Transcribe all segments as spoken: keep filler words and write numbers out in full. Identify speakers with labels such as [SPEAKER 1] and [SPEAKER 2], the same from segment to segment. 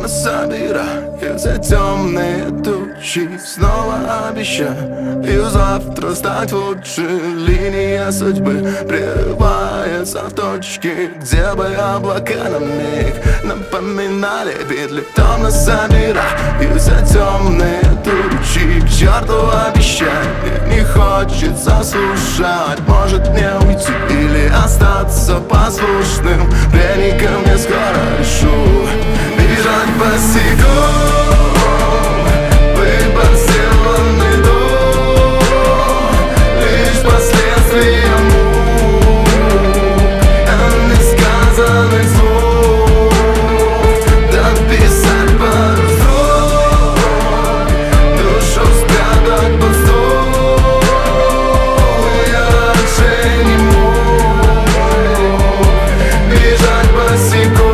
[SPEAKER 1] Давно собираются темные тучи, снова обещаю завтра стать лучше. Линия судьбы прерывается в точке, где бы облака на миг напоминали петли. Давно собираются темные тучи, к черту обещания не хочется слушать. Может мне уйти или остаться послушным пленником, я скоро решу бежать босиком. Выбор сделанный до, лишь последствия мук, а не сказанных слов. Дописать пару строк, душу спрятать под стол. Я раньше не мог бежать босиком.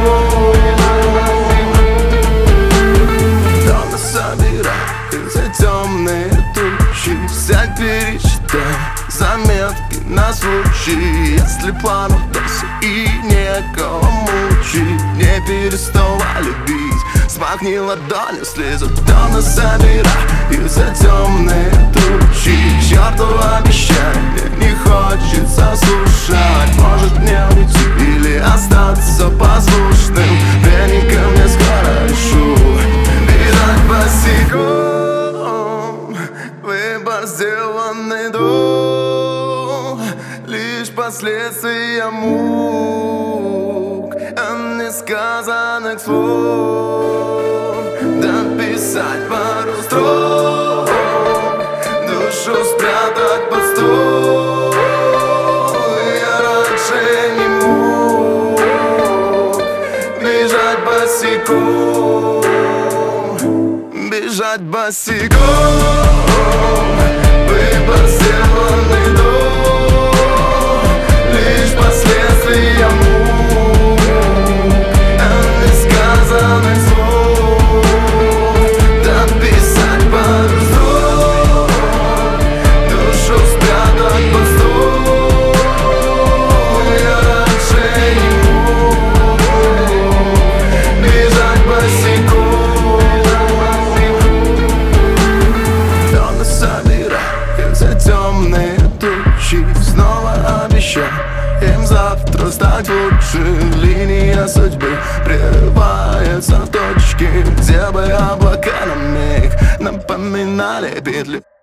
[SPEAKER 1] Темные тучи, взять, перечитай заметки на случай, если план удался и некого мучить. Не переставай любить, смахни ладонью слезу. Давно собираются темные тучи, к черту обещания не хочется слушать. Может мне уйти или остаться послушным пленником, я скоро решу бежать босиком. Выбор сделанный до, лишь последствия мук, а не сказанных слов. Дописать пару строк, душу спрятать под стол. Я раньше не мог бежать босиком. Бежать босиком. Выбор сделанный до, лишь последствия мук, а не сказанных слов. Дописать пару строк, душу спрятать под стол. Я раньше не мог бежать босиком. Темные тучи, снова обещаем завтра стать лучше. Линия судьбы прерывается в точке, где бы облака на миг напоминали петли.